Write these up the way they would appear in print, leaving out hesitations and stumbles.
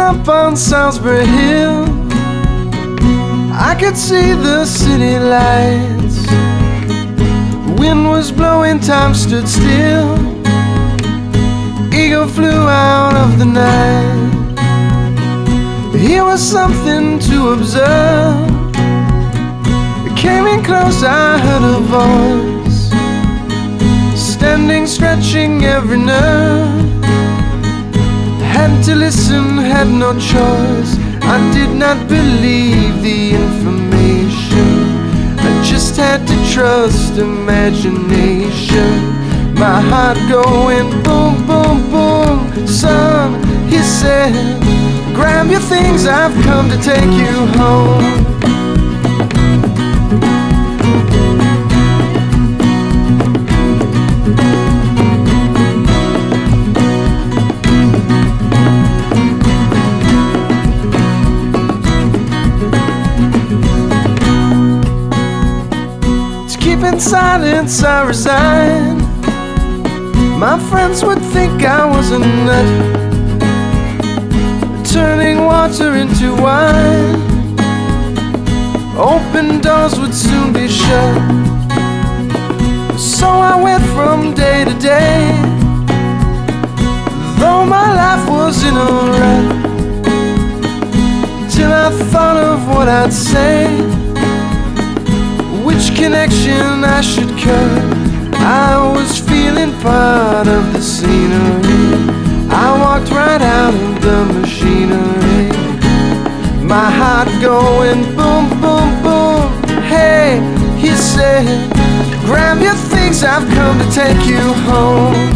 up on Salisbury Hill, I could see the city lights. Wind was blowing, time stood still. Eagle flew out of the night. Here was something to observe. It came in close, I heard a voice, standing, stretching every nerve. Had to listen, had no choice. I did not believe the information. I just had to trust imagination. My heart going boom, boom, boom. Son, he said, grab your things, I've come to take you home. In silence I resigned. My friends would think I was a nut, turning water into wine. Open doors would soon be shut. So I went from day to day, though my life was in a rut, till I thought of what I'd say, which connection I should cut. I was feeling part of the scenery. I walked right out of the machinery. My heart going boom, boom, boom. Hey, he said, grab your things, I've come to take you home.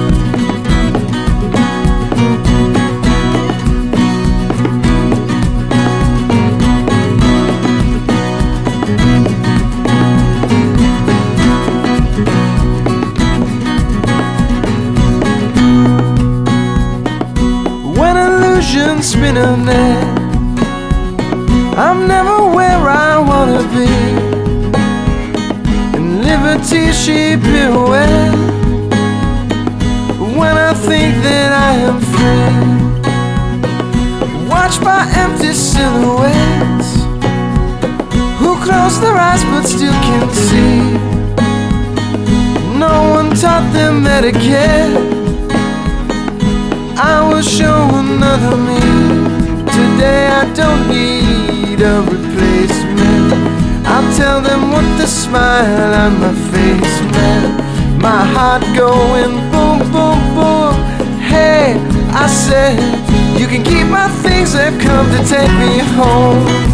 Spin a net, I'm never where I wanna be. In liberty she pirouette, when I think that I am free, watched by empty silhouettes who close their eyes but still can see. No one taught them etiquette. I will show another me. Today I don't need a replacement. I'll tell them what the smile on my face meant. My heart going boom, boom, boom. Hey, I said, you can keep my things, they've come to take me home.